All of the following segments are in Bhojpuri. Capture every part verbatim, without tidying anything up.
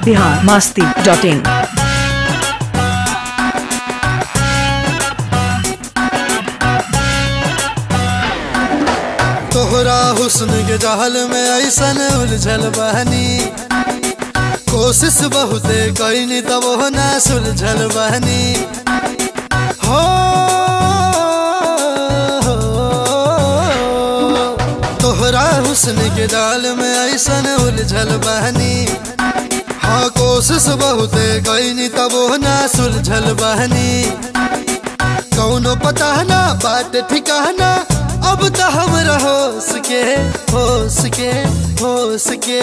बिहार मस्ती डॉट इन। तोहरा हुस्न के जहल में ऐसन उलझल बहनी, कोशिश बहुते कईनी तब हो ना सुलझल बहनी। हो तोहरा हुस्न के जाल में ऐसन उलझल बहनी, हाँ कोशिश बहुते कईनी तब हो ना सुलझल बहनी। कौनो पता ना बात ठिकाना अब तो हमरा होश के होश के होश के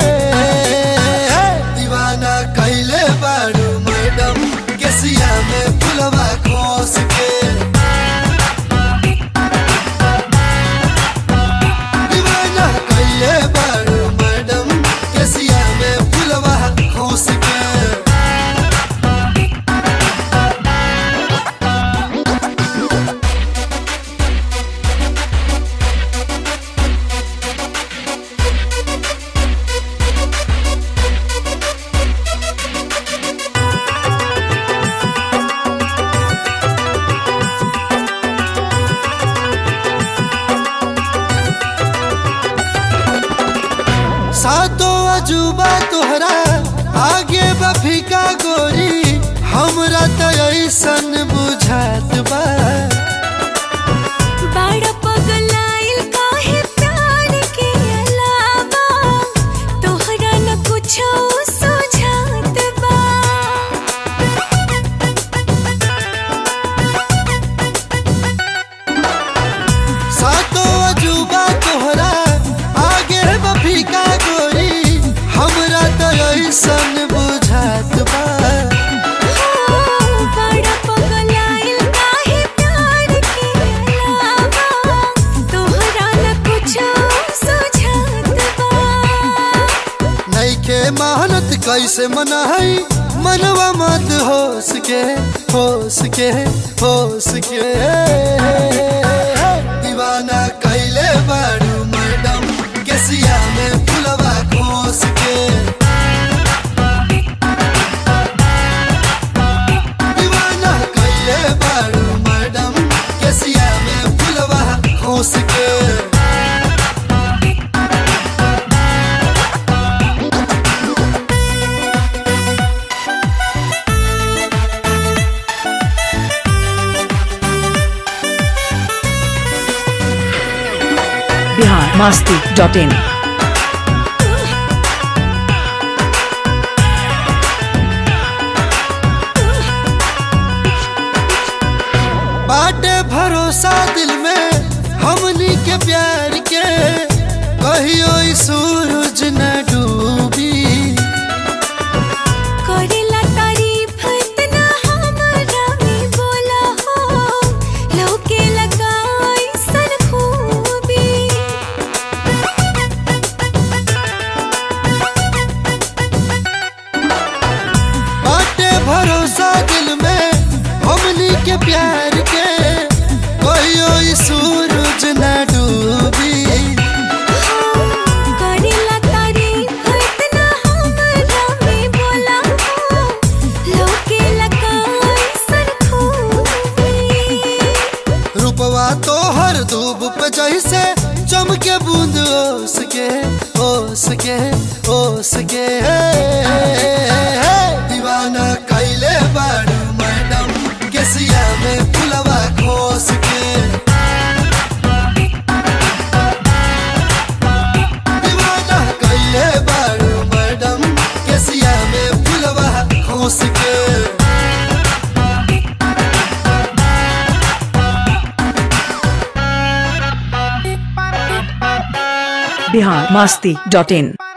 दीवाना कैले बारू मैडम केसिया में फुलवा खोस के। दीवाना कैले बारू मैडम केसिया में फुलवा खोस के। सातो अजूबा तोहरा आगे बफिका गोरी, हमरा तो ऐसन बुझात बा। बड़ा पगलाइल काहे प्यार के अलावा, तोहरा न कुछो सुझात बा। सातो अजूबा तोहरा आगे बफिका गोरी, हमरा तो ऐसन बुझात बा। बड़ा पगलाइल काहे प्यार के अलावा, तोहरा न कुछो सुझात बा। नइखे मेहनत कैसे मनाई मनवा मत होश के होश के होश के। दीवाना कैले बारू मैडम केसिया में फुलवा खोस के। दीवाना कैले बारू मैडम केसिया में फुलवा खोस के। Bihar Masti dot in. बाटे भरोसा दिल में हमनी के प्यार के, कहियो ई सूरज न डूबी। करेला तारीफ इतना हमरा में बोला हो, लौके लगा ऐसन खूबी। बाटे भरोसा दिल में हमनी के प्यार के, कहियो ई सूरज न डूबी। करेला तारीफ इतना हमरा में बोला हो, लौके लगा ऐसन खूबी। रूपवा तोहर धूप पे जैसे चमके बूंद ओस के ओस के ओस के। दीवाना कैले बारू मैडम केसिया में फुलवा खोस के। दीवाना कैले बारू मैडम केसिया में फुलवा खोस के। बिहार मस्ती डॉट इन।